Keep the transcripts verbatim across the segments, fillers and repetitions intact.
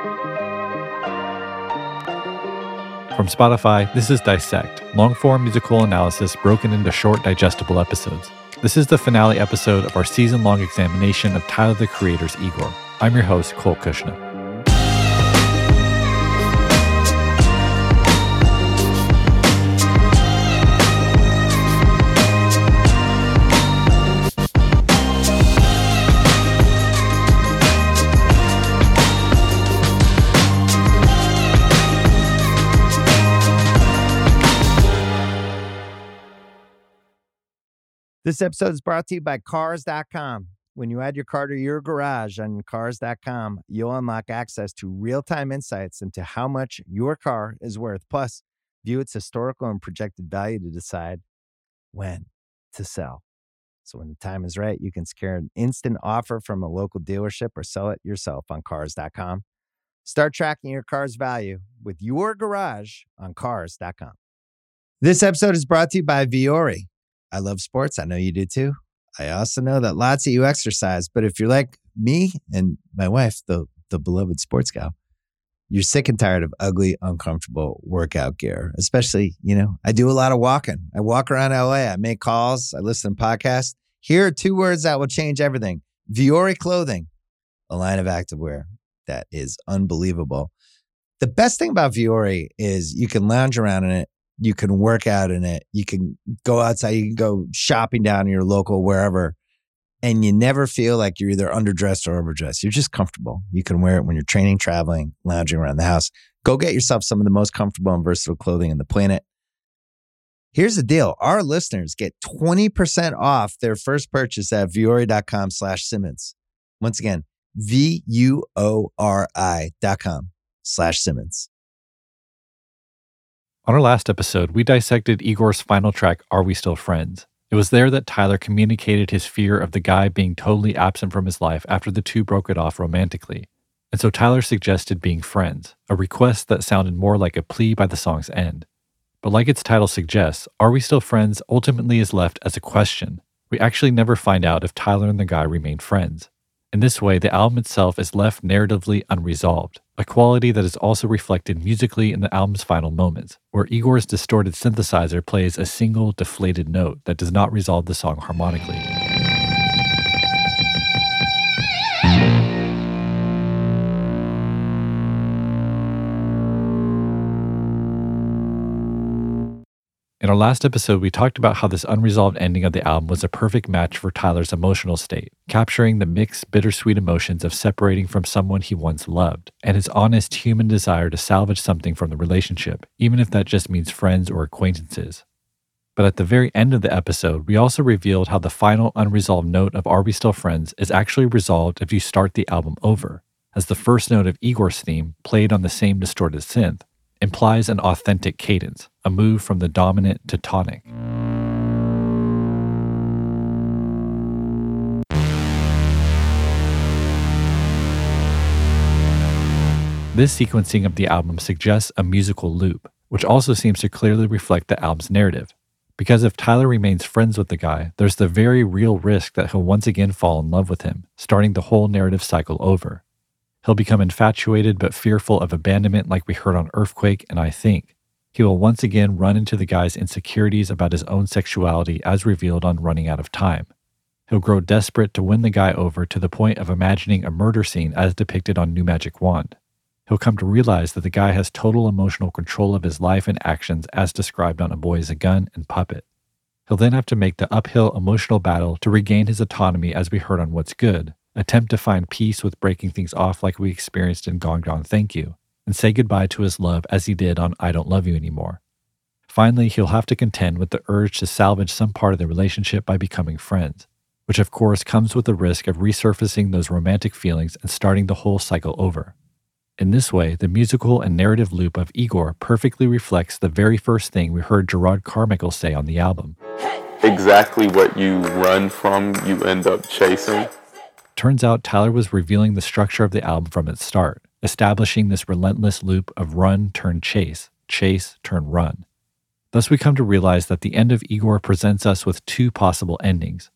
From Spotify, this is Dissect, long-form musical analysis broken into short, digestible episodes. This is the finale episode of our season-long examination of Tyler, the Creator's Igor. I'm your host, Colt Kushner. This episode is brought to you by Cars dot com. When you add your car to your garage on Cars dot com, you'll unlock access to real-time insights into how much your car is worth. Plus, view its historical and projected value to decide when to sell. So when the time is right, you can secure an instant offer from a local dealership or sell it yourself on Cars dot com. Start tracking your car's value with your garage on Cars dot com. This episode is brought to you by Vuori. I love sports. I know you do too. I also know that lots of you exercise, but if you're like me and my wife, the, the beloved sports gal, you're sick and tired of ugly, uncomfortable workout gear. Especially, you know, I do a lot of walking. I walk around L A. I make calls. I listen to podcasts. Here are two words that will change everything. Vuori Clothing, a line of activewear that is unbelievable. The best thing about Vuori is you can lounge around in it. You can work out in it. You can go outside. You can go shopping down in your local wherever. And you never feel like you're either underdressed or overdressed. You're just comfortable. You can wear it when you're training, traveling, lounging around the house. Go get yourself some of the most comfortable and versatile clothing on the planet. Here's the deal. Our listeners get twenty percent off their first purchase at Vuori.com slash Simmons. Once again, V-U-O-R-I dot com slash Simmons. On our last episode, we dissected Igor's final track, Are We Still Friends? It was there that Tyler communicated his fear of the guy being totally absent from his life after the two broke it off romantically. And so Tyler suggested being friends, a request that sounded more like a plea by the song's end. But like its title suggests, Are We Still Friends ultimately is left as a question. We actually never find out if Tyler and the guy remain friends. In this way, the album itself is left narratively unresolved, a quality that is also reflected musically in the album's final moments, where Igor's distorted synthesizer plays a single deflated note that does not resolve the song harmonically. In our last episode, we talked about how this unresolved ending of the album was a perfect match for Tyler's emotional state, capturing the mixed, bittersweet emotions of separating from someone he once loved, and his honest human desire to salvage something from the relationship, even if that just means friends or acquaintances. But at the very end of the episode, we also revealed how the final unresolved note of Are We Still Friends is actually resolved if you start the album over, as the first note of Igor's theme, played on the same distorted synth, implies an authentic cadence, a move from the dominant to tonic. This sequencing of the album suggests a musical loop, which also seems to clearly reflect the album's narrative. Because if Tyler remains friends with the guy, there's the very real risk that he'll once again fall in love with him, starting the whole narrative cycle over. He'll become infatuated but fearful of abandonment like we heard on Earthquake, and I Think. He will once again run into the guy's insecurities about his own sexuality as revealed on Running Out of Time. He'll grow desperate to win the guy over to the point of imagining a murder scene as depicted on New Magic Wand. He'll come to realize that the guy has total emotional control of his life and actions as described on A Boy Is a Gun and Puppet. He'll then have to make the uphill emotional battle to regain his autonomy as we heard on What's Good, attempt to find peace with breaking things off like we experienced in Gone Gone Thank You, and say goodbye to his love as he did on I Don't Love You Anymore. Finally, he'll have to contend with the urge to salvage some part of the relationship by becoming friends, which of course comes with the risk of resurfacing those romantic feelings and starting the whole cycle over. In this way, the musical and narrative loop of Igor perfectly reflects the very first thing we heard Gerard Carmichael say on the album. Exactly what you run from, you end up chasing. Turns out Tyler was revealing the structure of the album from its start, establishing this relentless loop of run, turn, chase, chase, turn, run. Thus we come to realize that the end of Igor presents us with two possible endings.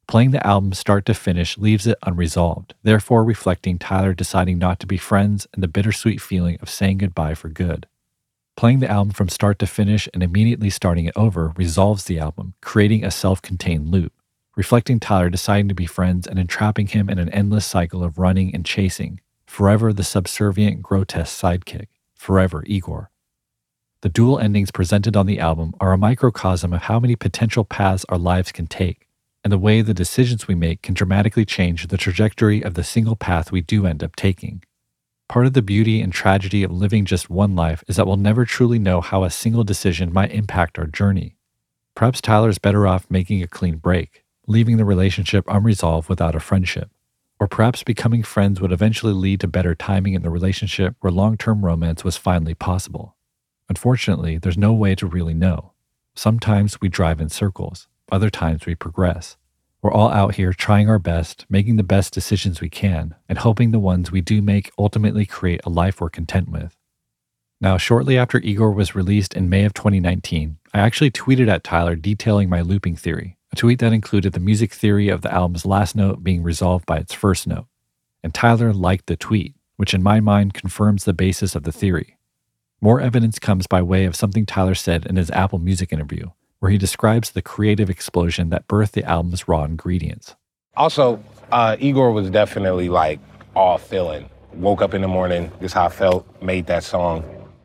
Playing the album start to finish leaves it unresolved, therefore reflecting Tyler deciding not to be friends and the bittersweet feeling of saying goodbye for good. Playing the album from start to finish and immediately starting it over resolves the album, creating a self-contained loop, reflecting Tyler deciding to be friends and entrapping him in an endless cycle of running and chasing, forever the subservient, grotesque sidekick, forever Igor. The dual endings presented on the album are a microcosm of how many potential paths our lives can take, and the way the decisions we make can dramatically change the trajectory of the single path we do end up taking. Part of the beauty and tragedy of living just one life is that we'll never truly know how a single decision might impact our journey. Perhaps Tyler's better off making a clean break, leaving the relationship unresolved without a friendship. Or perhaps becoming friends would eventually lead to better timing in the relationship where long-term romance was finally possible. Unfortunately, there's no way to really know. Sometimes we drive in circles, other times we progress. We're all out here trying our best, making the best decisions we can, and hoping the ones we do make ultimately create a life we're content with. Now, shortly after Igor was released in May of twenty nineteen, I actually tweeted at Tyler detailing my looping theory, a tweet that included the music theory of the album's last note being resolved by its first note. And Tyler liked the tweet, which in my mind confirms the basis of the theory. More evidence comes by way of something Tyler said in his Apple Music interview, where he describes the creative explosion that birthed the album's raw ingredients. Also, uh, Igor was definitely like all feeling. Woke up in the morning, this is how I felt, made that song,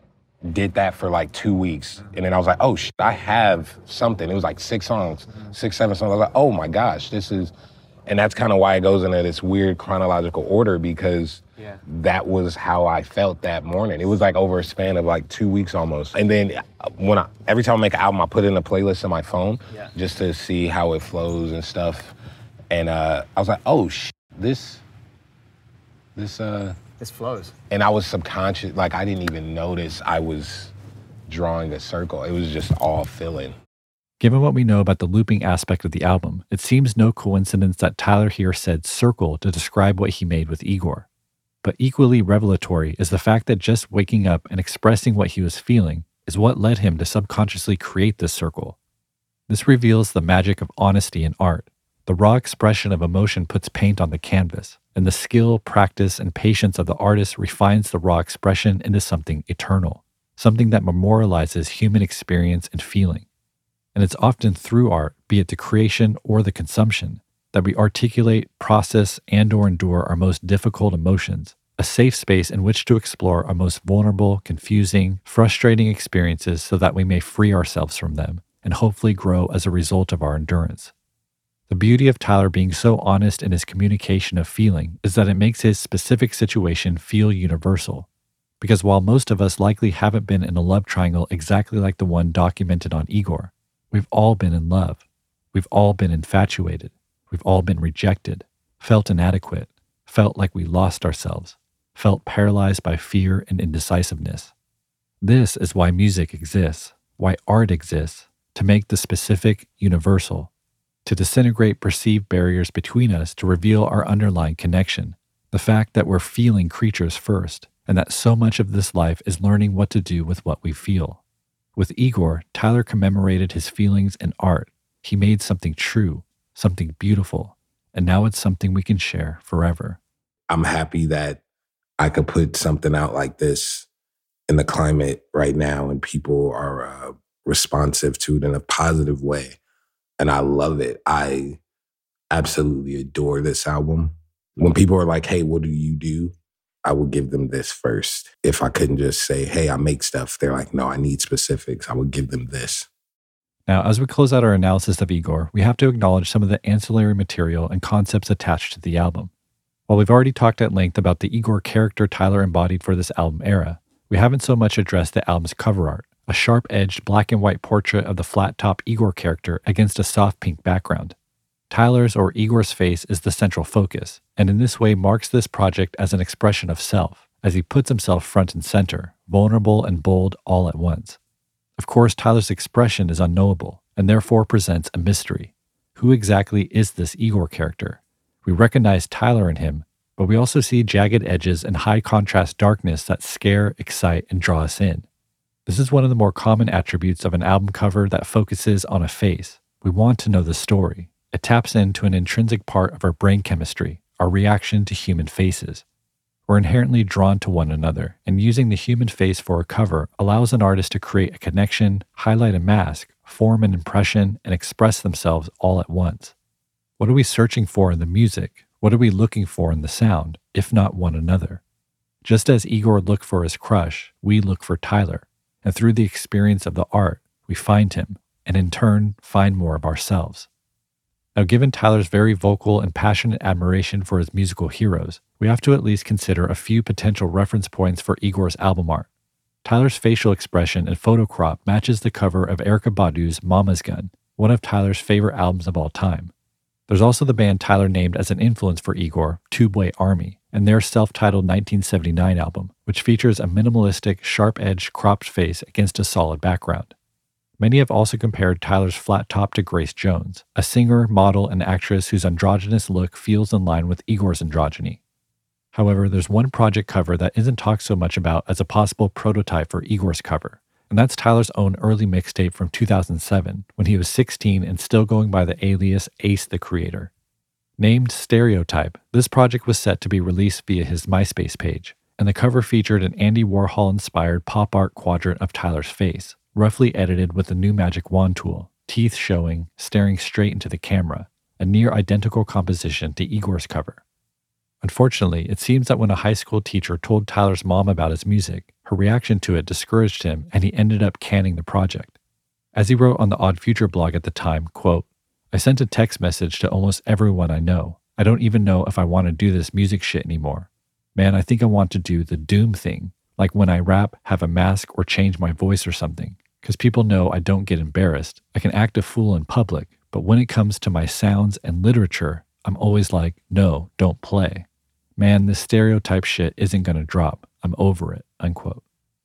did that for like two weeks. And then I was like, oh, shit, I have something. It was like six songs, six, seven songs. I was like, oh my gosh, this is, and that's kind of why it goes into this weird chronological order, because yeah. that was how I felt that morning. It was like over a span of like two weeks almost. And then when I, every time I make an album, I put it in a playlist on my phone yeah. just to see how it flows and stuff. And uh, I was like, oh, sh- this, this, uh, This flows. And I was subconscious, like I didn't even notice I was drawing a circle. It was just all filling. Given what we know about the looping aspect of the album, it seems no coincidence that Tyler here said circle to describe what he made with Igor. But equally revelatory is the fact that just waking up and expressing what he was feeling is what led him to subconsciously create this circle. This reveals the magic of honesty in art. The raw expression of emotion puts paint on the canvas, and the skill, practice, and patience of the artist refines the raw expression into something eternal, something that memorializes human experience and feeling. And it's often through art, be it the creation or the consumption, that we articulate, process, and or endure our most difficult emotions, a safe space in which to explore our most vulnerable, confusing, frustrating experiences so that we may free ourselves from them and hopefully grow as a result of our endurance. The beauty of Tyler being so honest in his communication of feeling is that it makes his specific situation feel universal. Because while most of us likely haven't been in a love triangle exactly like the one documented on Igor, we've all been in love. We've all been infatuated. We've all been rejected, felt inadequate, felt like we lost ourselves, felt paralyzed by fear and indecisiveness. This is why music exists, why art exists, to make the specific universal, to disintegrate perceived barriers between us to reveal our underlying connection, the fact that we're feeling creatures first, and that so much of this life is learning what to do with what we feel. With Igor, Tyler commemorated his feelings in art. He made something true, something beautiful, and now it's something we can share forever. I'm happy that I could put something out like this in the climate right now, and people are uh, responsive to it in a positive way. And I love it. I absolutely adore this album. When people are like, hey, what do you do? I would give them this first. If I couldn't just say, hey, I make stuff, they're like, no, I need specifics. I would give them this. Now, as we close out our analysis of Igor, we have to acknowledge some of the ancillary material and concepts attached to the album. While we've already talked at length about the Igor character Tyler embodied for this album era, we haven't so much addressed the album's cover art, a sharp-edged black and white portrait of the flat-top Igor character against a soft pink background. Tyler's or Igor's face is the central focus, and in this way marks this project as an expression of self, as he puts himself front and center, vulnerable and bold all at once. Of course, Tyler's expression is unknowable, and therefore presents a mystery. Who exactly is this Igor character? We recognize Tyler in him, but we also see jagged edges and high-contrast darkness that scare, excite, and draw us in. This is one of the more common attributes of an album cover that focuses on a face. We want to know the story, It taps into an intrinsic part of our brain chemistry, our reaction to human faces. We're inherently drawn to one another, and using the human face for a cover allows an artist to create a connection, highlight a mask, form an impression, and express themselves all at once. What are we searching for in the music? What are we looking for in the sound, if not one another? Just as Igor looked for his crush, we look for Tyler, and through the experience of the art, we find him, and in turn, find more of ourselves. Now, given Tyler's very vocal and passionate admiration for his musical heroes, we have to at least consider a few potential reference points for Igor's album art. Tyler's facial expression and photo crop matches the cover of Erykah Badu's Mama's Gun, one of Tyler's favorite albums of all time. There's also the band Tyler named as an influence for Igor, Tubeway Army, and their self-titled nineteen seventy-nine album, which features a minimalistic, sharp-edged, cropped face against a solid background. Many have also compared Tyler's flat top to Grace Jones, a singer, model, and actress whose androgynous look feels in line with Igor's androgyny. However, there's one project cover that isn't talked so much about as a possible prototype for Igor's cover, and that's Tyler's own early mixtape from two thousand seven, when he was sixteen and still going by the alias Ace the Creator. Named Stereotype, this project was set to be released via his MySpace page, and the cover featured an Andy Warhol-inspired pop art quadrant of Tyler's face, roughly edited with the new magic wand tool, teeth showing, staring straight into the camera, a near-identical composition to Igor's cover. Unfortunately, it seems that when a high school teacher told Tyler's mom about his music, her reaction to it discouraged him and he ended up canning the project. As he wrote on the Odd Future blog at the time, quote, "I sent a text message to almost everyone I know. I don't even know if I want to do this music shit anymore. Man, I think I want to do the doom thing, like when I rap, have a mask, or change my voice or something. Because people know I don't get embarrassed. I can act a fool in public, but when it comes to my sounds and literature, I'm always like, no, don't play. Man, this stereotype shit isn't going to drop. I'm over it," unquote.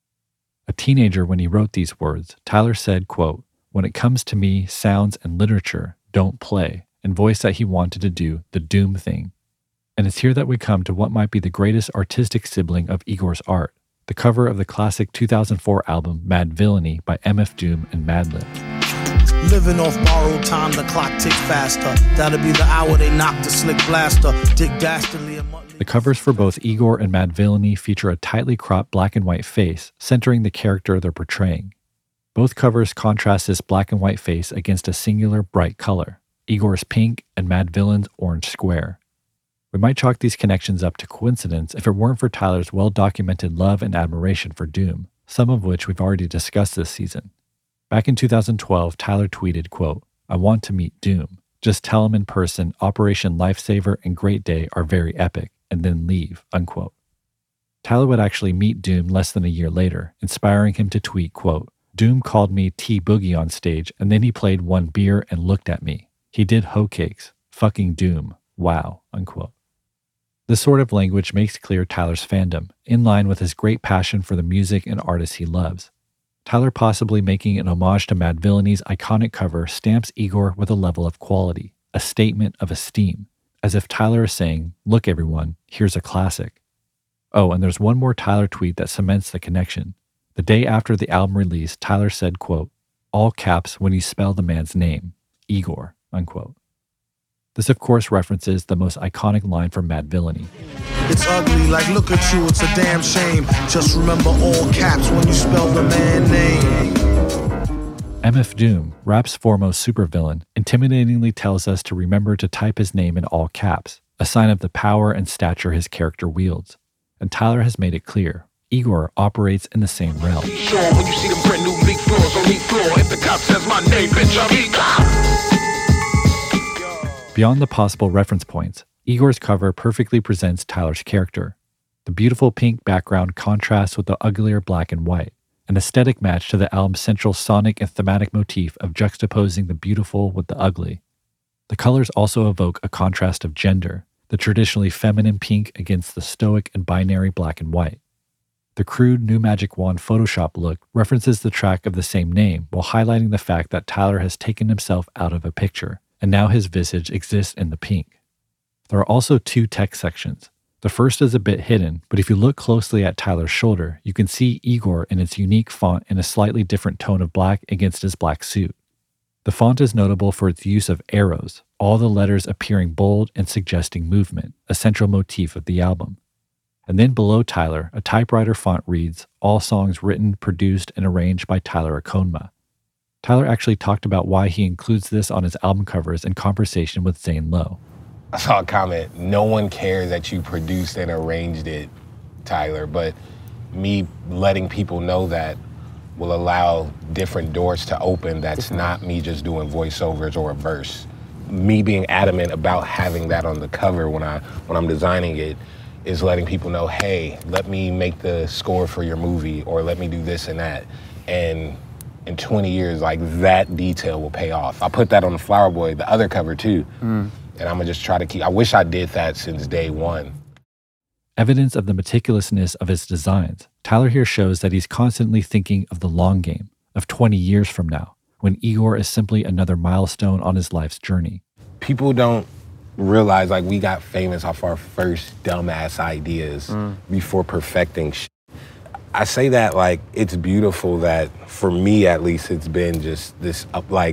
A teenager when he wrote these words, Tyler said, quote, "When it comes to me, sounds and literature, don't play," and voiced that he wanted to do the doom thing. And it's here that we come to what might be the greatest artistic sibling of Igor's art, the cover of the classic two thousand four album Madvillainy by M F Doom and Madlib. Living off borrowed time, the clock ticks faster. That'll be the hour they knock the slick blaster. Dick Dastardly and Muttley. The covers for both Igor and Madvillainy feature a tightly cropped black and white face, centering the character they're portraying. Both covers contrast this black and white face against a singular bright color, Igor's pink and Madvillain's orange square. We might chalk these connections up to coincidence if it weren't for Tyler's well-documented love and admiration for Doom, some of which we've already discussed this season. Back in two thousand twelve, Tyler tweeted, quote, "I want to meet Doom. Just tell him in person Operation Lifesaver and Great Day are very epic, and then leave," unquote. Tyler would actually meet Doom less than a year later, inspiring him to tweet, quote, "Doom called me T-Boogie on stage, and then he played one beer and looked at me. He did hoe cakes. Fucking Doom. Wow," unquote. This sort of language makes clear Tyler's fandom, in line with his great passion for the music and artists he loves. Tyler possibly making an homage to Madvillainy's iconic cover stamps Igor with a level of quality, a statement of esteem, as if Tyler is saying, "Look everyone, here's a classic." Oh, and there's one more Tyler tweet that cements the connection. The day after the album release, Tyler said, quote, "All caps when you spell the man's name, Igor," unquote. This, of course, references the most iconic line from Madvillainy. It's ugly, like look at you, it's a damn shame. Just remember all caps when you spell the man name. M F Doom, rap's foremost supervillain, intimidatingly tells us to remember to type his name in all caps, a sign of the power and stature his character wields. And Tyler has made it clear, Igor operates in the same realm. Sure, when you see them brand new leak floors on each floor, if the cop says my name, bitch, I'm Igor. Beyond the possible reference points, Igor's cover perfectly presents Tyler's character. The beautiful pink background contrasts with the uglier black and white, an aesthetic match to the album's central sonic and thematic motif of juxtaposing the beautiful with the ugly. The colors also evoke a contrast of gender, the traditionally feminine pink against the stoic and binary black and white. The crude New Magic Wand Photoshop look references the track of the same name while highlighting the fact that Tyler has taken himself out of a picture, and now his visage exists in the pink. There are also two text sections. The first is a bit hidden, but if you look closely at Tyler's shoulder, you can see Igor in its unique font in a slightly different tone of black against his black suit. The font is notable for its use of arrows, all the letters appearing bold and suggesting movement, a central motif of the album. And then below Tyler, a typewriter font reads, all songs written, produced, and arranged by Tyler Akonma. Tyler actually talked about why he includes this on his album covers in conversation with Zane Lowe. I saw a comment, no one cares that you produced and arranged it, Tyler, but me letting people know that will allow different doors to open. That's not me just doing voiceovers or a verse. Me being adamant about having that on the cover when I when I'm designing it is letting people know, hey, let me make the score for your movie, or let me do this and that. And in twenty years, like, that detail will pay off. I put that on the Flower Boy, the other cover too. Mm. And I'm gonna just try to keep, I wish I did that since day one. Evidence of the meticulousness of his designs, Tyler here shows that he's constantly thinking of the long game, of twenty years from now, when Igor is simply another milestone on his life's journey. People don't realize, like, we got famous off our first dumbass ideas mm. before perfecting shit. I say that like it's beautiful that, for me at least, it's been just this, up, like,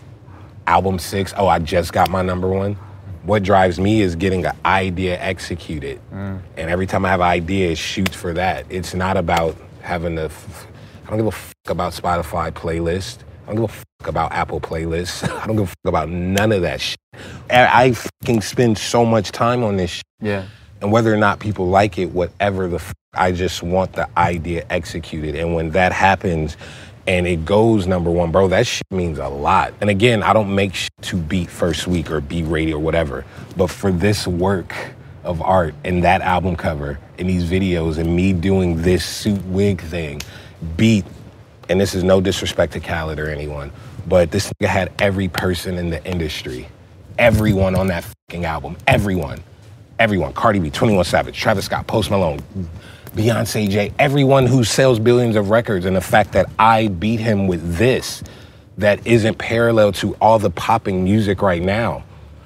album six, oh, I just got my number one. What drives me is getting an idea executed. Mm. And every time I have an idea, it shoots for that. It's not about having a, I don't give a fuck about Spotify playlist. I don't give a fuck about Apple playlists. I don't give a fuck about none of that shit. And I fucking spend so much time on this shit. Yeah. And whether or not people like it, whatever the fuck, I just want the idea executed. And when that happens, and it goes number one, bro, that shit means a lot. And again, I don't make shit to beat First Week or beat radio or whatever. But for this work of art and that album cover and these videos and me doing this suit wig thing, beat, and this is no disrespect to Khaled or anyone, but this nigga had every person in the industry, everyone on that fucking album, everyone, everyone, Cardi B, twenty-one Savage, Travis Scott, Post Malone, Beyonce, Jay, everyone who sells billions of records, and the fact that I beat him with this that isn't parallel to all the popping music right now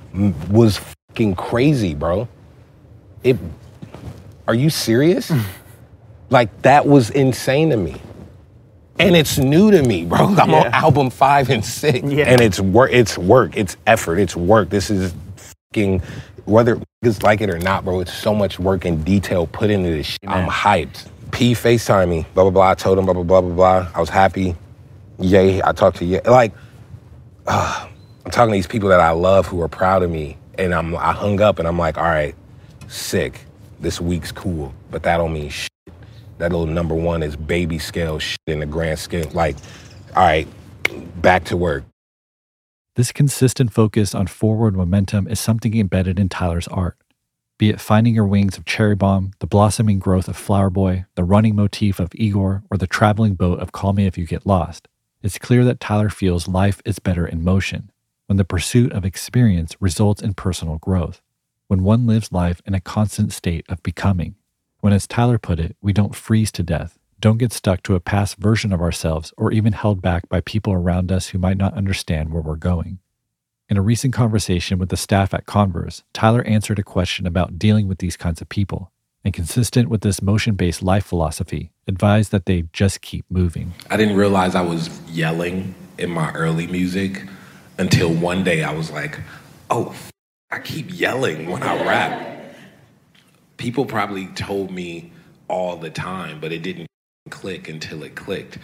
was fucking crazy, bro. It, are you serious? Like, that was insane to me. And it's new to me, bro. I'm yeah. on album five and six. Yeah. And it's work, it's work, it's effort, it's work. This is fucking, whether niggas like it or not, bro, it's so much work and detail put into this shit. I'm hyped. P FaceTime me, blah, blah, blah. I told him, blah, blah, blah, blah, blah. I was happy. Yay, I talked to you. Like, uh, I'm talking to these people that I love who are proud of me. And I'm, I hung up and I'm like, all right, sick. This week's cool, but that don't mean shit. That little number one is baby scale shit in the grand scale. Like, all right, back to work. This consistent focus on forward momentum is something embedded in Tyler's art. Be it Finding Your Wings of Cherry Bomb, the blossoming growth of Flower Boy, the running motif of Igor, or the traveling boat of Call Me If You Get Lost, it's clear that Tyler feels life is better in motion, when the pursuit of experience results in personal growth, when one lives life in a constant state of becoming, when, as Tyler put it, we don't freeze to death, don't get stuck to a past version of ourselves, or even held back by people around us who might not understand where we're going. In a recent conversation with the staff at Converse, Tyler answered a question about dealing with these kinds of people, and consistent with this motion-based life philosophy, advised that they just keep moving. I didn't realize I was yelling in my early music until one day I was like, oh, I keep yelling when I rap. People probably told me all the time, but it didn't click until it clicked.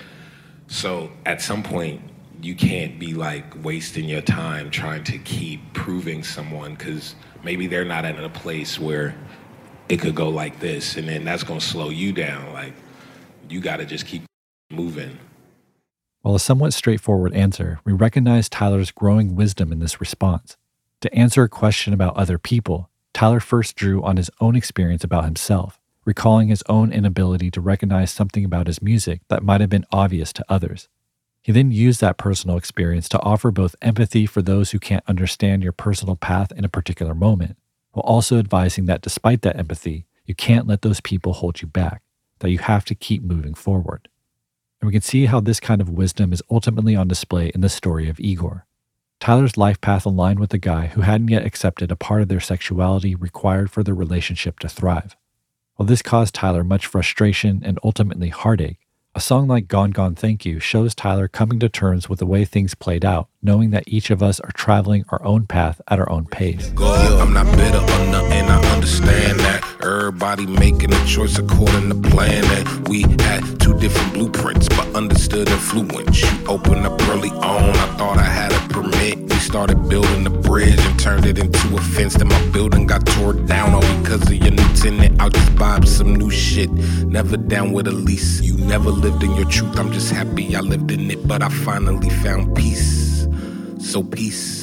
So at some point, you can't be like wasting your time trying to keep proving someone, because maybe they're not at a place where it could go like this, and then that's gonna slow you down. Like, you gotta just keep moving. While a somewhat straightforward answer, we recognize Tyler's growing wisdom in this response. To answer a question about other people, Tyler first drew on his own experience about himself, recalling his own inability to recognize something about his music that might have been obvious to others. He then used that personal experience to offer both empathy for those who can't understand your personal path in a particular moment, while also advising that despite that empathy, you can't let those people hold you back, that you have to keep moving forward. And we can see how this kind of wisdom is ultimately on display in the story of Igor. Tyler's life path aligned with a guy who hadn't yet accepted a part of their sexuality required for their relationship to thrive. While this caused Tyler much frustration and ultimately heartache, A song like Gone Gone Thank You shows Tyler coming to terms with the way things played out, knowing that each of us are traveling our own path at our own pace. God, I'm not bitter or nothing, I understand that. Everybody making a choice according to plan, and we had two different blueprints, but understood influence. You opened up early on, I thought I had a permit. We started building the bridge and turned it into a fence. Then my building got tore down all because of your new tenant. I'll just buy up some new shit, never down with a lease. You never lived in your truth, I'm just happy I lived in it, but I finally found peace. So peace.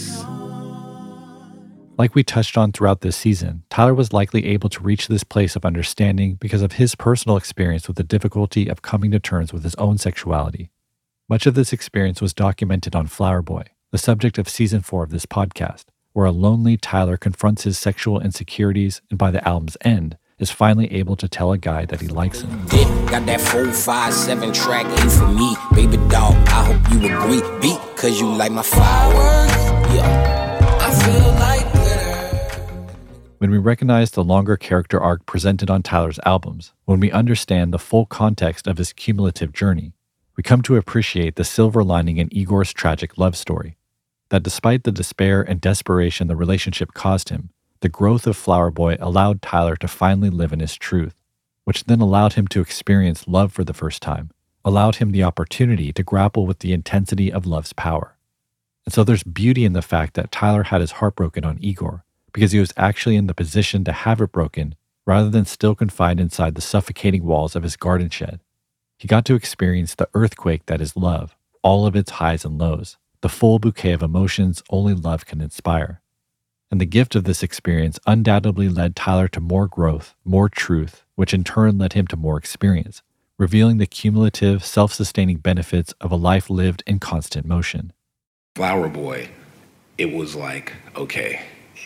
Like we touched on throughout this season, Tyler was likely able to reach this place of understanding because of his personal experience with the difficulty of coming to terms with his own sexuality. Much of this experience was documented on Flower Boy, the subject of season four of this podcast, where a lonely Tyler confronts his sexual insecurities and by the album's end, is finally able to tell a guy that he likes him. Got that four, five, seven track A for me, baby dog. I hope you agree, beat, cause you like my flowers. Yeah, I feel like glitter. When we recognize the longer character arc presented on Tyler's albums, when we understand the full context of his cumulative journey, we come to appreciate the silver lining in Igor's tragic love story. That despite the despair and desperation the relationship caused him, the growth of Flower Boy allowed Tyler to finally live in his truth, which then allowed him to experience love for the first time, allowed him the opportunity to grapple with the intensity of love's power. And so there's beauty in the fact that Tyler had his heart broken on Igor, because he was actually in the position to have it broken rather than still confined inside the suffocating walls of his garden shed. He got to experience the earthquake that is love, all of its highs and lows, the full bouquet of emotions only love can inspire. And the gift of this experience undoubtedly led Tyler to more growth, more truth, which in turn led him to more experience, revealing the cumulative, self-sustaining benefits of a life lived in constant motion. Flower Boy, it was like, okay,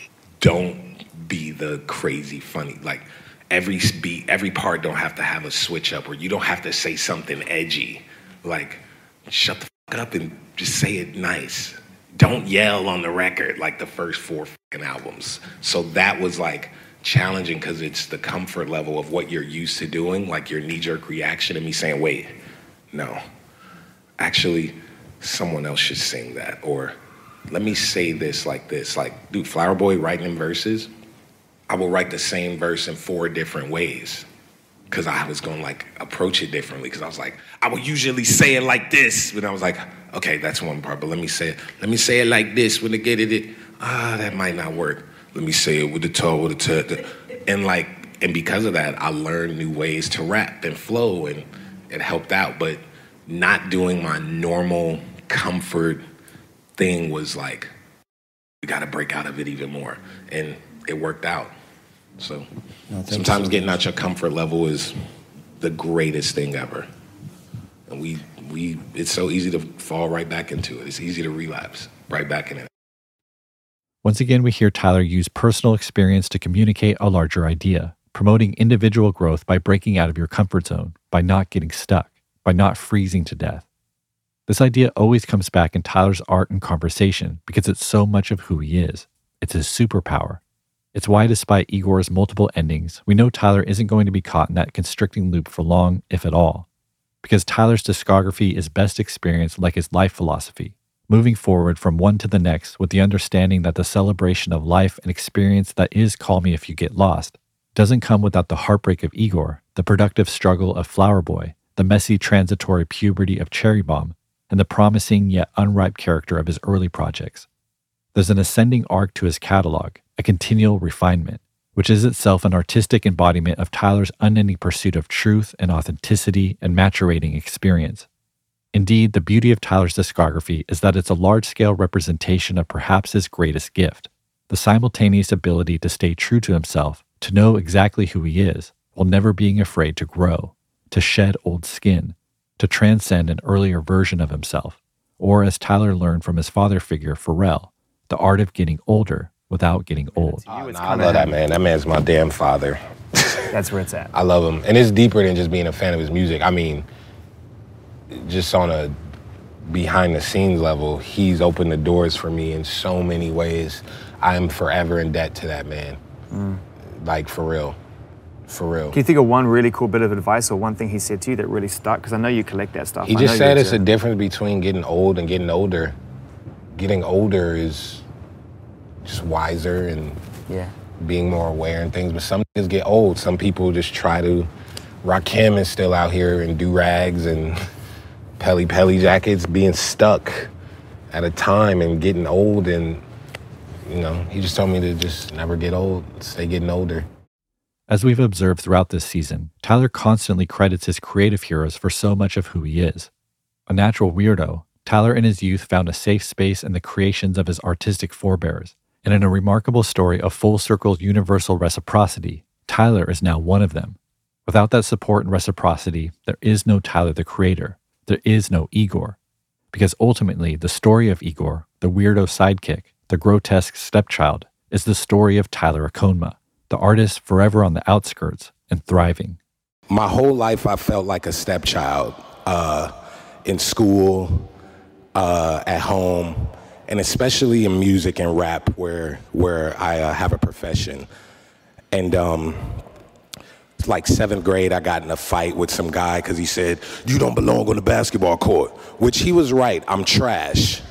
don't be the crazy funny. Like every beat, every part don't have to have a switch up, or you don't have to say something edgy. Like, shut the fuck up and just say it nice. Don't yell on the record like the first four fucking albums. So that was like challenging because it's the comfort level of what you're used to doing, like your knee-jerk reaction to me saying, wait, no, actually someone else should sing that. Or let me say this like this. Like, dude, Flower Boy writing in verses, I will write the same verse in four different ways because I was going to like approach it differently because I was like, I would usually say it like this, but I was like, okay, that's one part, but let me say it. Let me say it like this when I get it. it ah, that might not work. Let me say it with the toe, with the toe. And like, and because of that, I learned new ways to rap and flow, and it helped out. But not doing my normal comfort thing was like, we got to break out of it even more. And it worked out. So no, sometimes getting out your comfort level is the greatest thing ever. And we, we, it's so easy to fall right back into it. It's easy to relapse right back in it. Once again, we hear Tyler use personal experience to communicate a larger idea, promoting individual growth by breaking out of your comfort zone, by not getting stuck, by not freezing to death. This idea always comes back in Tyler's art and conversation because it's so much of who he is. It's his superpower. It's why, despite Igor's multiple endings, we know Tyler isn't going to be caught in that constricting loop for long, if at all. Because Tyler's discography is best experienced like his life philosophy, moving forward from one to the next with the understanding that the celebration of life and experience that is Call Me If You Get Lost doesn't come without the heartbreak of Igor, the productive struggle of Flower Boy, the messy transitory puberty of Cherry Bomb, and the promising yet unripe character of his early projects. There's an ascending arc to his catalog, a continual refinement, which is itself an artistic embodiment of Tyler's unending pursuit of truth and authenticity and maturating experience. Indeed, the beauty of Tyler's discography is that it's a large-scale representation of perhaps his greatest gift, the simultaneous ability to stay true to himself, to know exactly who he is, while never being afraid to grow, to shed old skin, to transcend an earlier version of himself, or as Tyler learned from his father figure, Pharrell, the art of getting older without getting old. Oh, no, I love that man. That man's my damn father. That's where it's at. I love him. And it's deeper than just being a fan of his music. I mean, just on a behind the scenes level, he's opened the doors for me in so many ways. I am forever in debt to that man. Mm. Like, for real. for real. Can you think of one really cool bit of advice or one thing he said to you that really stuck? Because I know you collect that stuff. He I just know said you it's a do. difference between getting old and getting older. Getting older is just wiser and yeah. being more aware and things, but some niggas get old. Some people just try to, Rakim is still out here in do-rags and Pelly Pelly jackets, being stuck at a time and getting old, and, you know, he just told me to just never get old, stay getting older. As we've observed throughout this season, Tyler constantly credits his creative heroes for so much of who he is. A natural weirdo, Tyler in his youth found a safe space in the creations of his artistic forebears, and in a remarkable story of full circle universal reciprocity, Tyler is now one of them. Without that support and reciprocity, there is no Tyler the creator. There is no Igor. Because ultimately, the story of Igor, the weirdo sidekick, the grotesque stepchild, is the story of Tyler Akonma, the artist forever on the outskirts and thriving. My whole life, I felt like a stepchild, uh, in school, uh, at home, and especially in music and rap, where where I uh, have a profession. And um, like seventh grade, I got in a fight with some guy because he said, "You don't belong on the basketball court," which he was right. I'm trash.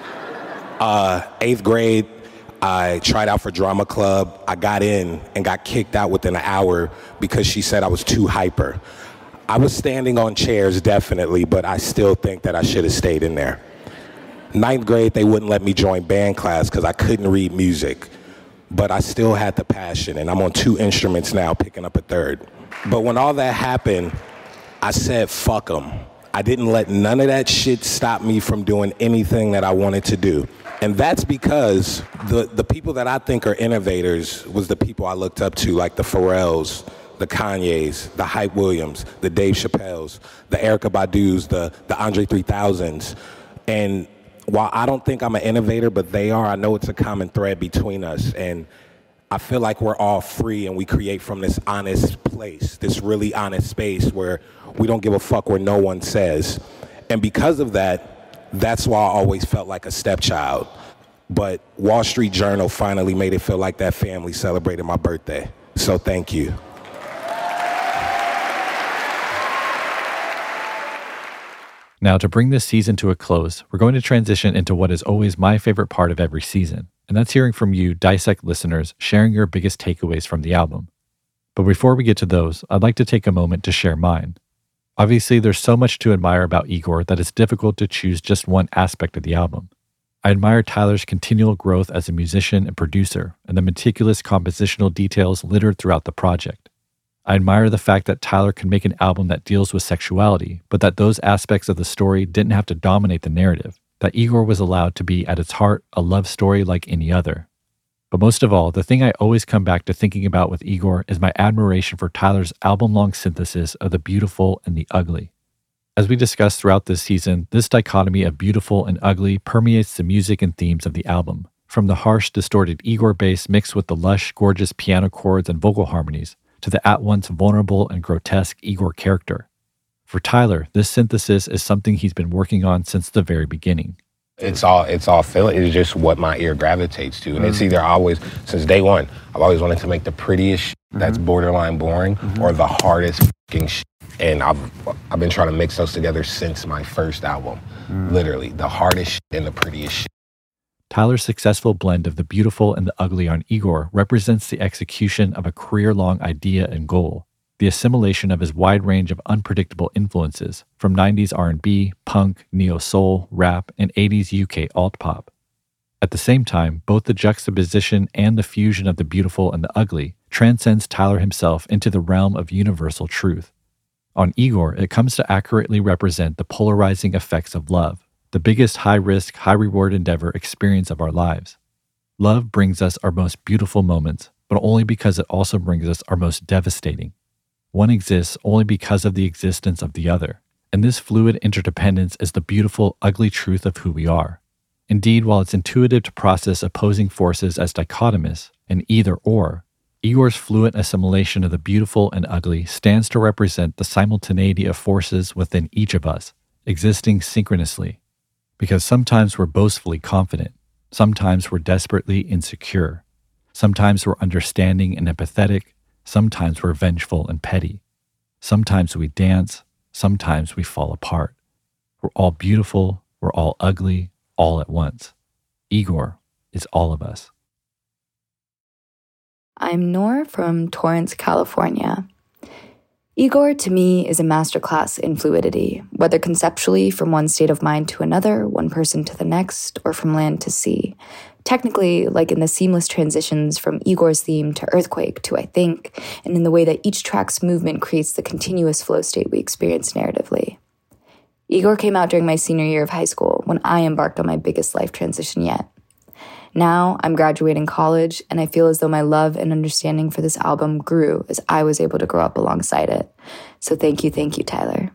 Uh, eighth grade, I tried out for drama club. I got in and got kicked out within an hour because she said I was too hyper. I was standing on chairs, definitely, but I still think that I should have stayed in there. Ninth grade, they wouldn't let me join band class because I couldn't read music. But I still had the passion, and I'm on two instruments now, picking up a third. But when all that happened, I said, fuck them. I didn't let none of that shit stop me from doing anything that I wanted to do. And that's because the, the people that I think are innovators was the people I looked up to, like the Pharrells, the Kanyes, the Hype Williams, the Dave Chappelles, the Erykah Badu's, the, the Andre three thousands. And while I don't think I'm an innovator, but they are, I know it's a common thread between us. And I feel like we're all free and we create from this honest place, this really honest space where we don't give a fuck where no one says. And because of that, that's why I always felt like a stepchild. But Wall Street Journal finally made it feel like that family celebrated my birthday. So thank you. Now, to bring this season to a close, we're going to transition into what is always my favorite part of every season, and that's hearing from you, Dissect listeners, sharing your biggest takeaways from the album. But before we get to those, I'd like to take a moment to share mine. Obviously, there's so much to admire about Igor that it's difficult to choose just one aspect of the album. I admire Tyler's continual growth as a musician and producer, and the meticulous compositional details littered throughout the project. I admire the fact that Tyler can make an album that deals with sexuality, but that those aspects of the story didn't have to dominate the narrative, that Igor was allowed to be at its heart a love story like any other. But most of all, the thing I always come back to thinking about with Igor is my admiration for Tyler's album-long synthesis of the beautiful and the ugly. As we discussed throughout this season, this dichotomy of beautiful and ugly permeates the music and themes of the album, from the harsh, distorted Igor bass mixed with the lush, gorgeous piano chords and vocal harmonies, to the at-once vulnerable and grotesque Igor character. For Tyler, this synthesis is something he's been working on since the very beginning. It's all, it's all feeling. It's just what my ear gravitates to. And mm-hmm. it's either always, since day one, I've always wanted to make the prettiest shit mm-hmm. that's borderline boring mm-hmm. or the hardest fucking shit. And I've, I've been trying to mix those together since my first album. Mm. Literally, the hardest shit and the prettiest shit. Tyler's successful blend of the beautiful and the ugly on Igor represents the execution of a career-long idea and goal, the assimilation of his wide range of unpredictable influences, from nineties R and B, punk, neo-soul, rap, and eighties U K alt-pop. At the same time, both the juxtaposition and the fusion of the beautiful and the ugly transcends Tyler himself into the realm of universal truth. On Igor, it comes to accurately represent the polarizing effects of love, the biggest high-risk, high-reward endeavor experience of our lives. Love brings us our most beautiful moments, but only because it also brings us our most devastating. One exists only because of the existence of the other, and this fluid interdependence is the beautiful, ugly truth of who we are. Indeed, while it's intuitive to process opposing forces as dichotomous, an either-or, Igor's fluent assimilation of the beautiful and ugly stands to represent the simultaneity of forces within each of us, existing synchronously. Because sometimes we're boastfully confident, sometimes we're desperately insecure, sometimes we're understanding and empathetic, Sometimes we're vengeful and petty. Sometimes we dance. Sometimes we fall apart. We're all beautiful. We're all ugly, all at once. Igor is all of us. I'm Noor from Torrance, California. Igor, to me, is a masterclass in fluidity, whether conceptually from one state of mind to another, one person to the next, or from land to sea. Technically, like in the seamless transitions from Igor's theme to Earthquake to I Think, and in the way that each track's movement creates the continuous flow state we experience narratively. Igor came out during my senior year of high school, when I embarked on my biggest life transition yet. Now, I'm graduating college, and I feel as though my love and understanding for this album grew as I was able to grow up alongside it. So thank you, thank you, Tyler.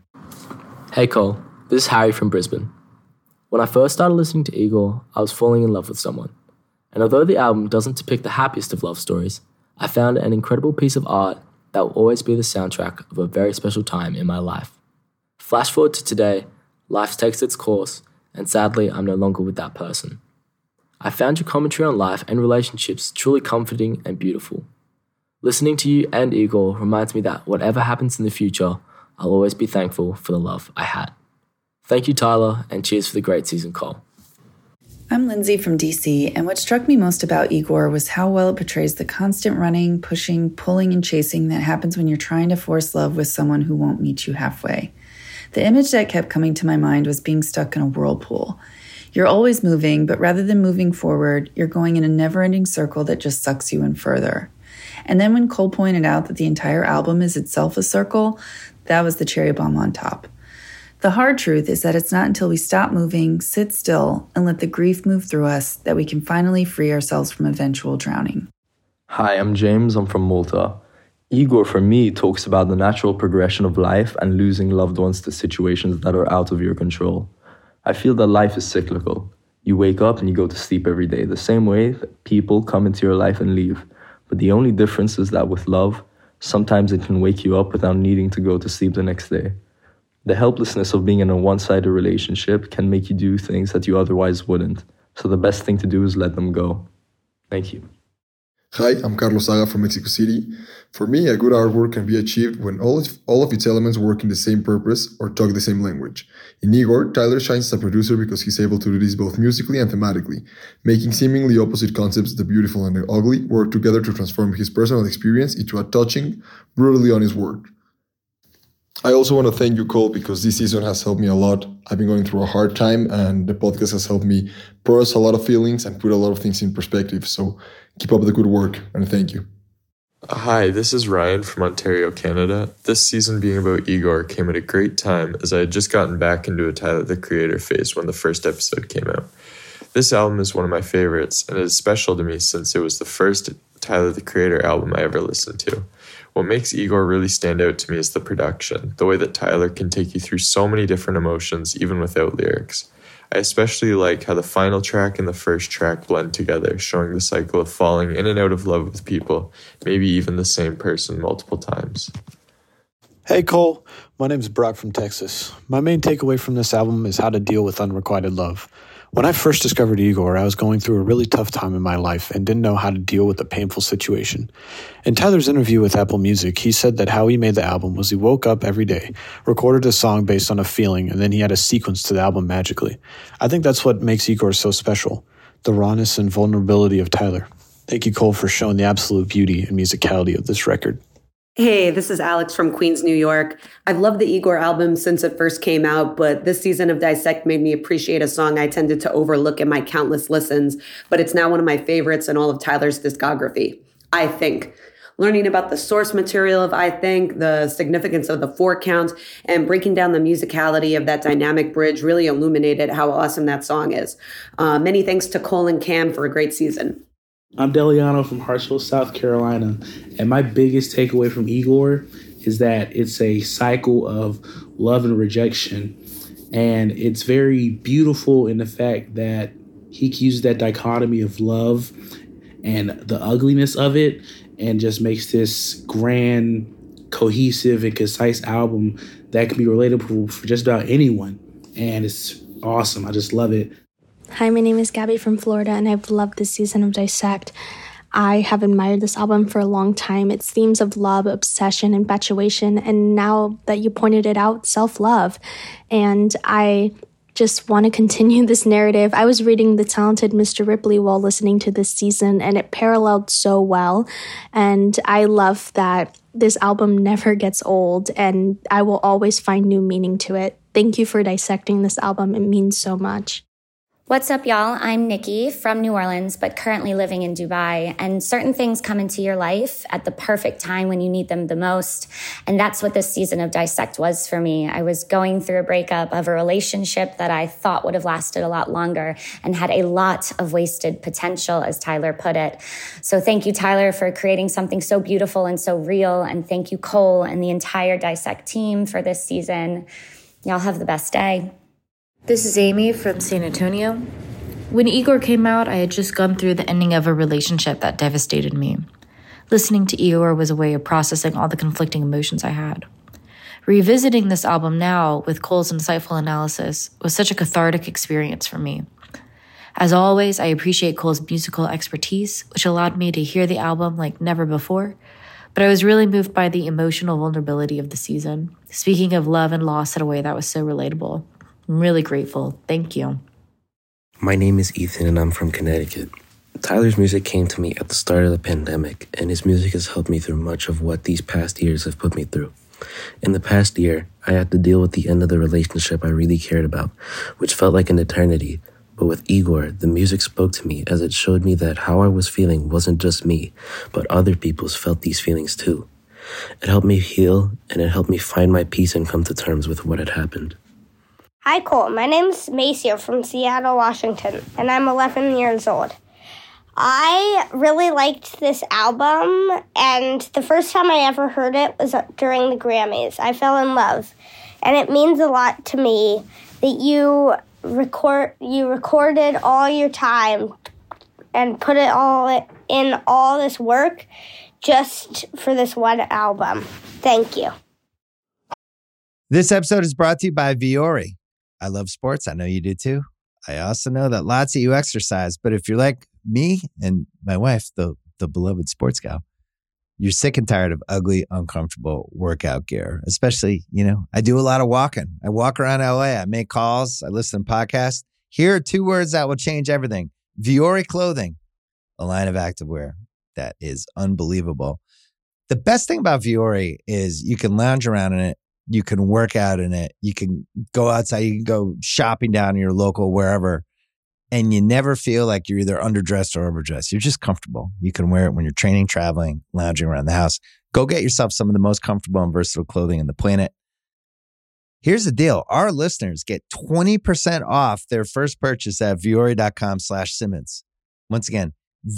Hey Cole, this is Harry from Brisbane. When I first started listening to Igor, I was falling in love with someone. And although the album doesn't depict the happiest of love stories, I found it an incredible piece of art that will always be the soundtrack of a very special time in my life. Flash forward to today, life takes its course, and sadly, I'm no longer with that person. I found your commentary on life and relationships truly comforting and beautiful. Listening to you and Igor reminds me that whatever happens in the future, I'll always be thankful for the love I had. Thank you, Tyler, and cheers for the great season, Cole. I'm Lindsay from D C, and what struck me most about Igor was how well it portrays the constant running, pushing, pulling, and chasing that happens when you're trying to force love with someone who won't meet you halfway. The image that kept coming to my mind was being stuck in a whirlpool. You're always moving, but rather than moving forward, you're going in a never-ending circle that just sucks you in further. And then when Cole pointed out that the entire album is itself a circle, that was the cherry bomb on top. The hard truth is that it's not until we stop moving, sit still, and let the grief move through us that we can finally free ourselves from eventual drowning. Hi, I'm James. I'm from Malta. Igor, for me, talks about the natural progression of life and losing loved ones to situations that are out of your control. I feel that life is cyclical. You wake up and you go to sleep every day, the same way that people come into your life and leave. But the only difference is that with love, sometimes it can wake you up without needing to go to sleep the next day. The helplessness of being in a one-sided relationship can make you do things that you otherwise wouldn't. So the best thing to do is let them go. Thank you. Hi, I'm Carlos Saga from Mexico City. For me, a good artwork can be achieved when all of, all of its elements work in the same purpose or talk the same language. In Igor, Tyler shines as a producer because he's able to do this both musically and thematically, making seemingly opposite concepts, the beautiful and the ugly, work together to transform his personal experience into a touching, brutally honest work. I also want to thank you, Cole, because this season has helped me a lot. I've been going through a hard time, and the podcast has helped me process a lot of feelings and put a lot of things in perspective. So keep up the good work, and thank you. Hi, this is Ryan from Ontario, Canada. This season being about Igor came at a great time as I had just gotten back into a Tyler, the Creator phase when the first episode came out. This album is one of my favorites, and it is special to me since it was the first Tyler, the Creator album I ever listened to. What makes Igor really stand out to me is the production, the way that Tyler can take you through so many different emotions even without lyrics. I especially like how the final track and the first track blend together, showing the cycle of falling in and out of love with people, maybe even the same person multiple times. Hey Cole, my name is Brock from Texas. My main takeaway from this album is how to deal with unrequited love. When I first discovered Igor, I was going through a really tough time in my life and didn't know how to deal with a painful situation. In Tyler's interview with Apple Music, he said that how he made the album was he woke up every day, recorded a song based on a feeling, and then he had a sequence to the album magically. I think that's what makes Igor so special, the rawness and vulnerability of Tyler. Thank you, Cole, for showing the absolute beauty and musicality of this record. Hey, this is Alex from Queens, New York. I've loved the Igor album since it first came out, but this season of Dissect made me appreciate a song I tended to overlook in my countless listens, but it's now one of my favorites in all of Tyler's discography, I Think. Learning about the source material of I Think, the significance of the four count, and breaking down the musicality of that dynamic bridge really illuminated how awesome that song is. Uh, many thanks to Cole and Cam for a great season. I'm Deliano from Hartsville, South Carolina, and my biggest takeaway from Igor is that it's a cycle of love and rejection, and it's very beautiful in the fact that he uses that dichotomy of love and the ugliness of it and just makes this grand, cohesive, and concise album that can be relatable for just about anyone, and it's awesome. I just love it. Hi, my name is Gabby from Florida, and I've loved this season of Dissect. I have admired this album for a long time. Its themes of love, obsession, infatuation, and now that you pointed it out, self-love. And I just want to continue this narrative. I was reading The Talented Mister Ripley while listening to this season, and it paralleled so well. And I love that this album never gets old, and I will always find new meaning to it. Thank you for dissecting this album. It means so much. What's up, y'all? I'm Nikki from New Orleans, but currently living in Dubai. And certain things come into your life at the perfect time when you need them the most. And that's what this season of Dissect was for me. I was going through a breakup of a relationship that I thought would have lasted a lot longer and had a lot of wasted potential, as Tyler put it. So thank you, Tyler, for creating something so beautiful and so real. And thank you, Cole, and the entire Dissect team for this season. Y'all have the best day. This is Amy from San Antonio. When Igor came out, I had just gone through the ending of a relationship that devastated me. Listening to Igor was a way of processing all the conflicting emotions I had. Revisiting this album now with Cole's insightful analysis was such a cathartic experience for me. As always, I appreciate Cole's musical expertise, which allowed me to hear the album like never before, but I was really moved by the emotional vulnerability of the season, speaking of love and loss in a way that was so relatable. I'm really grateful. Thank you. My name is Ethan and I'm from Connecticut. Tyler's music came to me at the start of the pandemic, and his music has helped me through much of what these past years have put me through. In the past year, I had to deal with the end of the relationship I really cared about, which felt like an eternity. But with Igor, the music spoke to me as it showed me that how I was feeling wasn't just me, but other people's felt these feelings too. It helped me heal, and it helped me find my peace and come to terms with what had happened. Hi, Cole. My name's Maceo from Seattle, Washington, and I'm eleven years old. I really liked this album, and the first time I ever heard it was during the Grammys. I fell in love, and it means a lot to me that you record you recorded all your time and put it all in all this work just for this one album. Thank you. This episode is brought to you by Vuori. I love sports. I know you do too. I also know that lots of you exercise, but if you're like me and my wife, the, the beloved sports gal, you're sick and tired of ugly, uncomfortable workout gear. Especially, you know, I do a lot of walking. I walk around L A. I make calls. I listen to podcasts. Here are two words that will change everything. Vuori Clothing, a line of activewear that is unbelievable. The best thing about Vuori is you can lounge around in it. You can work out in it. You can go outside. You can go shopping down in your local wherever. And you never feel like you're either underdressed or overdressed. You're just comfortable. You can wear it when you're training, traveling, lounging around the house. Go get yourself some of the most comfortable and versatile clothing on the planet. Here's the deal. Our listeners get twenty percent off their first purchase at vuori.com slash Simmons. Once again,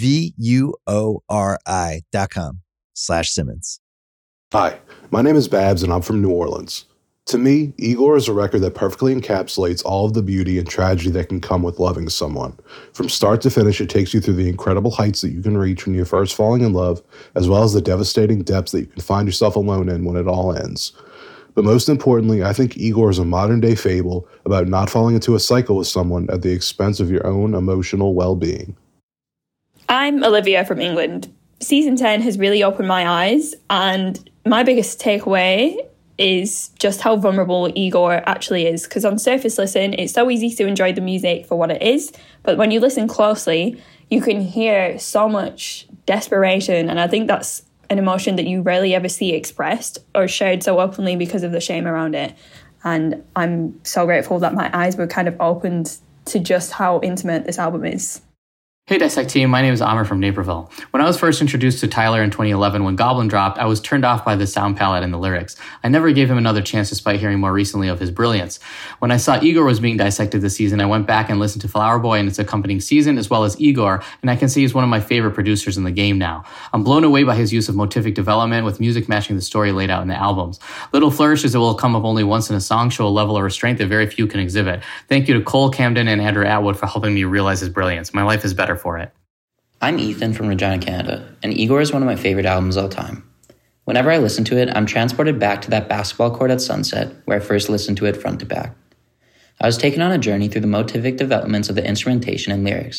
V-U-O-R-I dot com slash Simmons. Hi, my name is Babs and I'm from New Orleans. To me, Igor is a record that perfectly encapsulates all of the beauty and tragedy that can come with loving someone. From start to finish, it takes you through the incredible heights that you can reach when you're first falling in love, as well as the devastating depths that you can find yourself alone in when it all ends. But most importantly, I think Igor is a modern-day fable about not falling into a cycle with someone at the expense of your own emotional well-being. I'm Olivia from England. Season ten has really opened my eyes, and my biggest takeaway is just how vulnerable Igor actually is. Because on surface listen, it's so easy to enjoy the music for what it is, but when you listen closely, you can hear so much desperation, and I think that's an emotion that you rarely ever see expressed or shared so openly because of the shame around it. And I'm so grateful that my eyes were kind of opened to just how intimate this album is. Hey Dissect team, my name is Amr from Naperville. When I was first introduced to Tyler in twenty eleven when Goblin dropped, I was turned off by the sound palette and the lyrics. I never gave him another chance despite hearing more recently of his brilliance. When I saw Igor was being dissected this season, I went back and listened to Flower Boy and its accompanying season, as well as Igor, and I can see he's one of my favorite producers in the game now. I'm blown away by his use of motivic development with music matching the story laid out in the albums. Little flourishes that will come up only once in a song show a level of restraint that very few can exhibit. Thank you to Cole Camden and Andrew Atwood for helping me realize his brilliance. My life is better for it. I'm Ethan from Regina, Canada, and Igor is one of my favorite albums of all time. Whenever I listen to it, I'm transported back to that basketball court at Sunset, where I first listened to it front to back. I was taken on a journey through the motivic developments of the instrumentation and lyrics,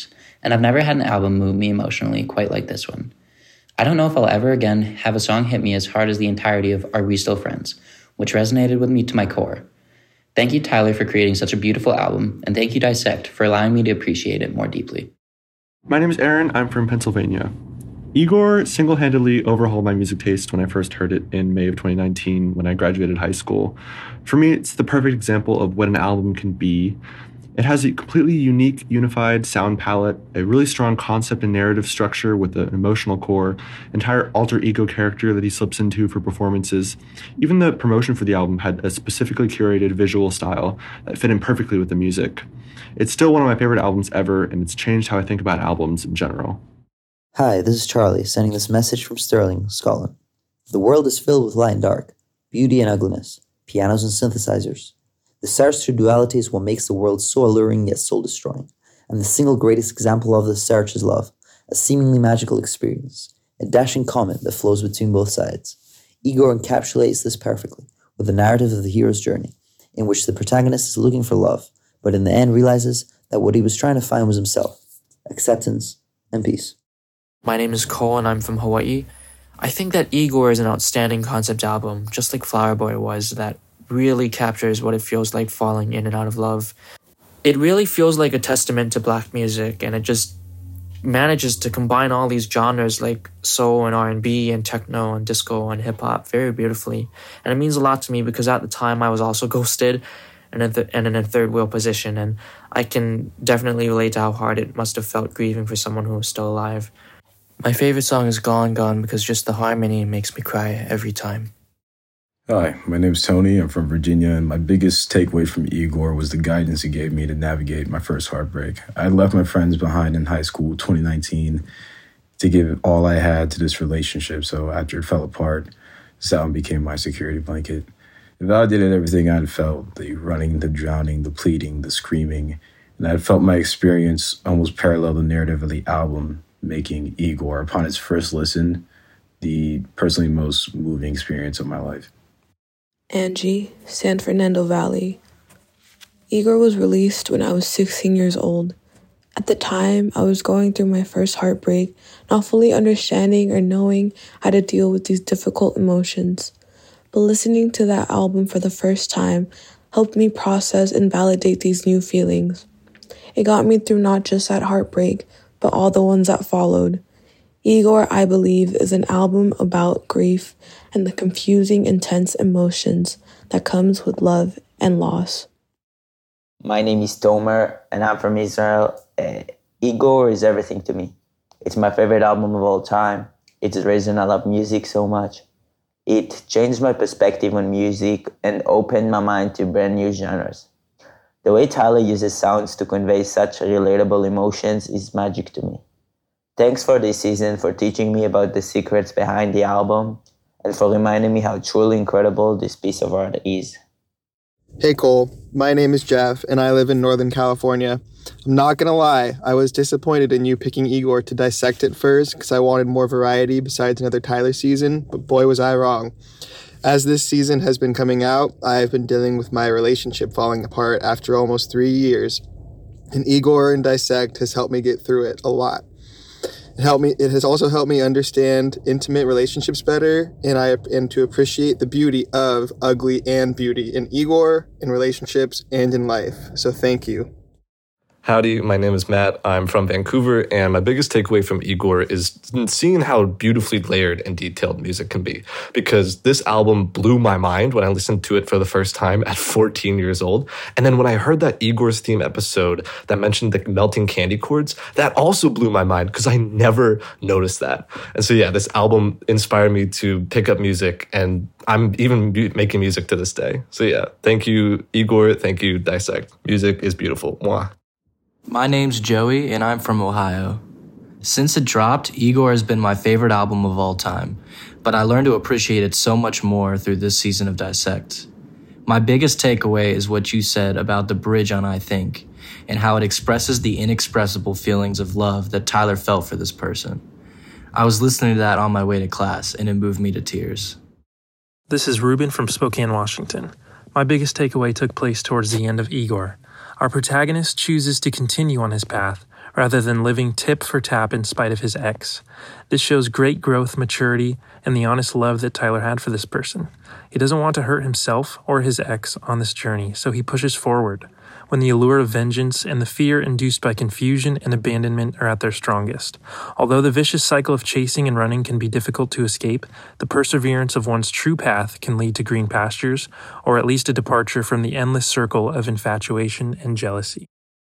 and I've never had an album move me emotionally quite like this one. I don't know if I'll ever again have a song hit me as hard as the entirety of Are We Still Friends, which resonated with me to my core. Thank you, Tyler, for creating such a beautiful album, and thank you, Dissect, for allowing me to appreciate it more deeply. My name is Aaron. I'm from Pennsylvania. Igor single-handedly overhauled my music taste when I first heard it in May of twenty nineteen when I graduated high school. For me, it's the perfect example of what an album can be. It has a completely unique, unified sound palette, a really strong concept and narrative structure with an emotional core, entire alter ego character that he slips into for performances. Even the promotion for the album had a specifically curated visual style that fit in perfectly with the music. It's still one of my favorite albums ever, and it's changed how I think about albums in general. Hi, this is Charlie, sending this message from Stirling, Scotland. The world is filled with light and dark, beauty and ugliness, pianos and synthesizers. The search through duality is what makes the world so alluring yet soul-destroying, and the single greatest example of this search is love, a seemingly magical experience, a dashing comet that flows between both sides. Igor encapsulates this perfectly, with the narrative of the hero's journey, in which the protagonist is looking for love, but in the end realizes that what he was trying to find was himself, acceptance and peace. My name is Cole and I'm from Hawaii. I think that Igor is an outstanding concept album, just like Flower Boy was, that really captures what it feels like falling in and out of love. It really feels like a testament to Black music, and it just manages to combine all these genres like soul and R and B and techno and disco and hip-hop very beautifully. And it means a lot to me because at the time I was also ghosted and in, th- and in a third wheel position, and I can definitely relate to how hard it must have felt grieving for someone who was still alive. My favorite song is Gone Gone because just the harmony makes me cry every time. Hi, my name is Tony. I'm from Virginia, and my biggest takeaway from Igor was the guidance he gave me to navigate my first heartbreak. I left my friends behind in high school, twenty nineteen, to give all I had to this relationship. So after it fell apart, this album became my security blanket. It validated everything I'd felt, the running, the drowning, the pleading, the screaming. And I felt my experience almost parallel the narrative of the album, making Igor, upon its first listen, the personally most moving experience of my life. Angie, San Fernando Valley. Igor was released when I was sixteen years old. At the time, I was going through my first heartbreak, not fully understanding or knowing how to deal with these difficult emotions. But listening to that album for the first time helped me process and validate these new feelings. It got me through not just that heartbreak, but all the ones that followed. Igor, I believe, is an album about grief and the confusing, intense emotions that comes with love and loss. My name is Tomer, and I'm from Israel. Uh, Igor is everything to me. It's my favorite album of all time. It's the reason I love music so much. It changed my perspective on music and opened my mind to brand new genres. The way Tyler uses sounds to convey such relatable emotions is magic to me. Thanks for this season, for teaching me about the secrets behind the album, and for reminding me how truly incredible this piece of art is. Hey Cole, my name is Jeff, and I live in Northern California. I'm not gonna lie, I was disappointed in you picking Igor to dissect it first, because I wanted more variety besides another Tyler season, but boy was I wrong. As this season has been coming out, I have been dealing with my relationship falling apart after almost three years, and Igor and Dissect has helped me get through it a lot. It helped me. It has also helped me understand intimate relationships better, and I and to appreciate the beauty of ugly and beauty in Igor, in relationships, and in life. So thank you. Howdy, my name is Matt. I'm from Vancouver, and my biggest takeaway from Igor is seeing how beautifully layered and detailed music can be. Because this album blew my mind when I listened to it for the first time at fourteen years old. And then when I heard that Igor's theme episode that mentioned the melting candy chords, that also blew my mind because I never noticed that. And so yeah, this album inspired me to pick up music, and I'm even making music to this day. So yeah, thank you, Igor. Thank you, Dissect. Music is beautiful. Mwah. My name's Joey, and I'm from Ohio. Since it dropped, Igor has been my favorite album of all time, but I learned to appreciate it so much more through this season of Dissect. My biggest takeaway is what you said about the bridge on I Think, and how it expresses the inexpressible feelings of love that Tyler felt for this person. I was listening to that on my way to class, and it moved me to tears. This is Ruben from Spokane, Washington. My biggest takeaway took place towards the end of Igor. Our protagonist chooses to continue on his path, rather than living tip for tap in spite of his ex. This shows great growth, maturity, and the honest love that Tyler had for this person. He doesn't want to hurt himself or his ex on this journey, so he pushes forward when the allure of vengeance and the fear induced by confusion and abandonment are at their strongest. Although the vicious cycle of chasing and running can be difficult to escape, the perseverance of one's true path can lead to green pastures, or at least a departure from the endless circle of infatuation and jealousy.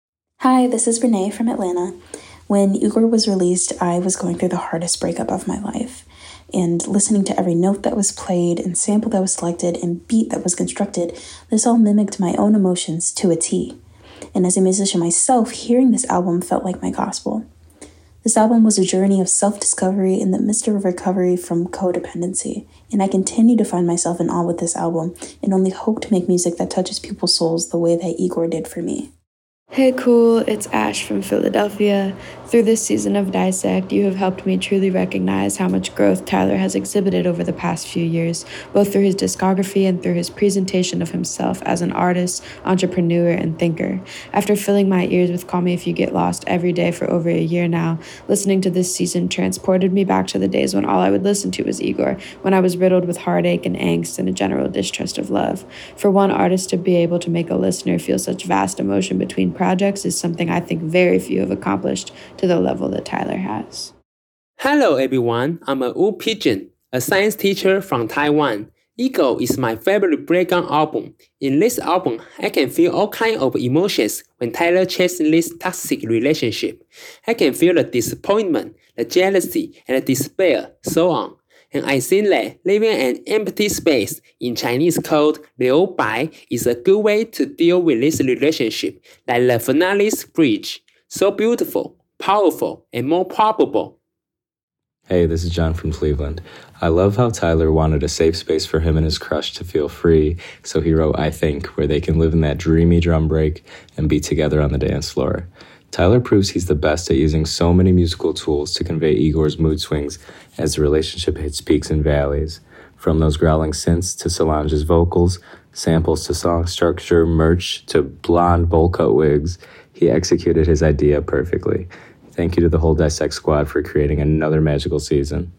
Hi, this is Renee from Atlanta. When Igor was released, I was going through the hardest breakup of my life. And listening to every note that was played and sample that was selected and beat that was constructed, this all mimicked my own emotions to a T. And as a musician myself, hearing this album felt like my gospel. This album was a journey of self-discovery in the midst of recovery from codependency. And I continue to find myself in awe with this album and only hope to make music that touches people's souls the way that Igor did for me. Hey cool, it's Ash from Philadelphia. Through this season of Dissect, you have helped me truly recognize how much growth Tyler has exhibited over the past few years, both through his discography and through his presentation of himself as an artist, entrepreneur, and thinker. After filling my ears with Call Me If You Get Lost every day for over a year now, listening to this season transported me back to the days when all I would listen to was Igor, when I was riddled with heartache and angst and a general distrust of love. For one artist to be able to make a listener feel such vast emotion between projects is something I think very few have accomplished to the level that Tyler has. Hello everyone, I'm a Wu Pigeon, a science teacher from Taiwan. Ego is my favorite breakdown album. In this album, I can feel all kinds of emotions when Tyler chases this toxic relationship. I can feel the disappointment, the jealousy, and the despair, so on. And I think that leaving an empty space, in Chinese called liu bai, is a good way to deal with this relationship, like the finale's bridge. So beautiful, powerful, and more probable. Hey, this is John from Cleveland. I love how Tyler wanted a safe space for him and his crush to feel free, so he wrote I Think, where they can live in that dreamy drum break and be together on the dance floor. Tyler proves he's the best at using so many musical tools to convey Igor's mood swings as the relationship hits peaks and valleys. From those growling synths to Solange's vocals, samples to song structure, merch to blonde bowl cut wigs, he executed his idea perfectly. Thank you to the whole Dissect squad for creating another magical season.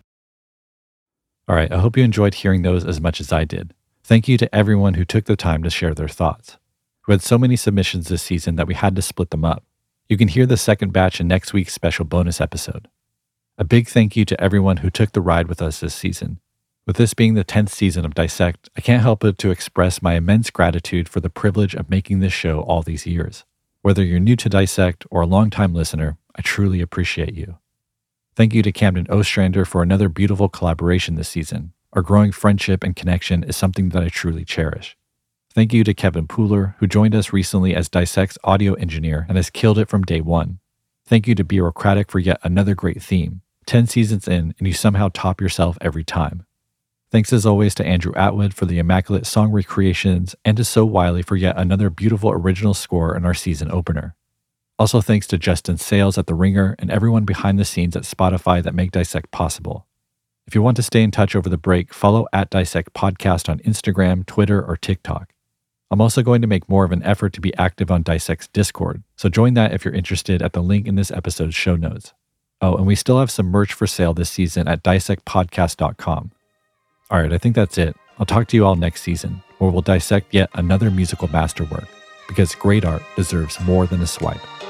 All right, I hope you enjoyed hearing those as much as I did. Thank you to everyone who took the time to share their thoughts. We had so many submissions this season that we had to split them up. You can hear the second batch in next week's special bonus episode. A big thank you to everyone who took the ride with us this season. With this being the tenth season of Dissect, I can't help but to express my immense gratitude for the privilege of making this show all these years. Whether you're new to Dissect or a longtime listener, I truly appreciate you. Thank you to Camden Ostrander for another beautiful collaboration this season. Our growing friendship and connection is something that I truly cherish. Thank you to Kevin Pooler, who joined us recently as Dissect's audio engineer and has killed it from day one. Thank you to Bureaucratic for yet another great theme. Ten seasons in, and you somehow top yourself every time. Thanks as always to Andrew Atwood for the immaculate song recreations, and to So Wiley for yet another beautiful original score in our season opener. Also thanks to Justin Sales at The Ringer and everyone behind the scenes at Spotify that make Dissect possible. If you want to stay in touch over the break, follow at Dissect Podcast on Instagram, Twitter, or TikTok. I'm also going to make more of an effort to be active on Dissect's Discord, so join that if you're interested at the link in this episode's show notes. Oh, and we still have some merch for sale this season at dissect podcast dot com. All right, I think that's it. I'll talk to you all next season, where we'll dissect yet another musical masterwork, because great art deserves more than a swipe.